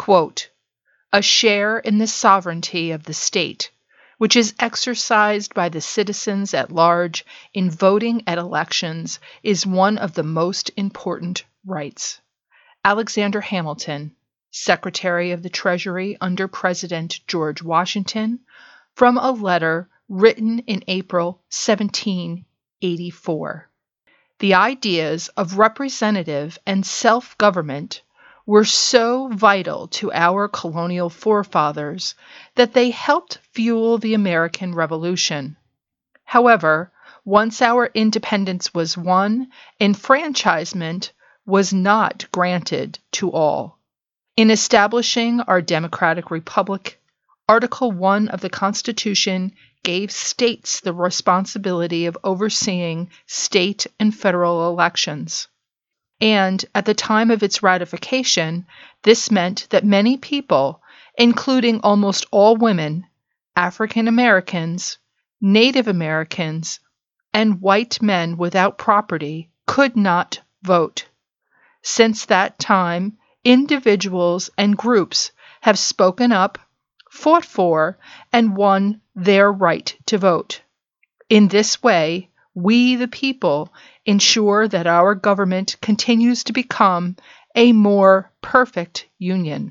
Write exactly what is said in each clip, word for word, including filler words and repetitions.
quote, "A share in the sovereignty of the state, which is exercised by the citizens at large in voting at elections, is one of the most important rights." Alexander Hamilton, Secretary of the Treasury under President George Washington, from a letter written in April seventeen eighty-four. The ideas of representative and self-government were so vital to our colonial forefathers that they helped fuel the American Revolution. However, once our independence was won, enfranchisement was not granted to all. In establishing our democratic republic, Article one of the Constitution gave states the responsibility of overseeing state and federal elections. And at the time of its ratification, this meant that many people, including almost all women, African Americans, Native Americans, and white men without property, could not vote. Since that time, individuals and groups have spoken up, fought for, and won their right to vote. In this way, we, the people, ensure that our government continues to become a more perfect union.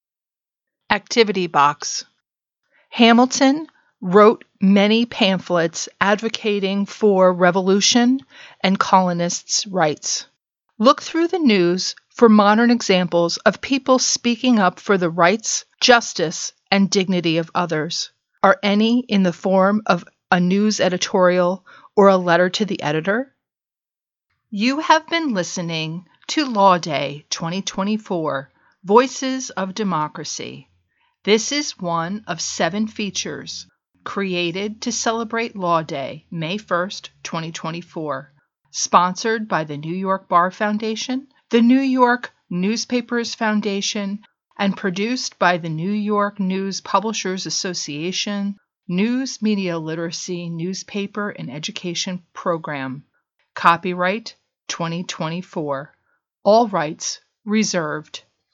Activity box. Hamilton wrote many pamphlets advocating for revolution and colonists' rights. Look through the news for modern examples of people speaking up for the rights, justice, and dignity of others. Are any in the form of a news editorial or a letter to the editor? You have been listening to Law Day twenty twenty-four, Voices of Democracy. This is one of seven features created to celebrate Law Day, May first, twenty twenty-four, sponsored by the New York Bar Foundation, the New York Newspapers Foundation, and produced by the New York News Publishers Association, News Media Literacy Newspaper and Education Program. Copyright twenty twenty-four. All rights reserved.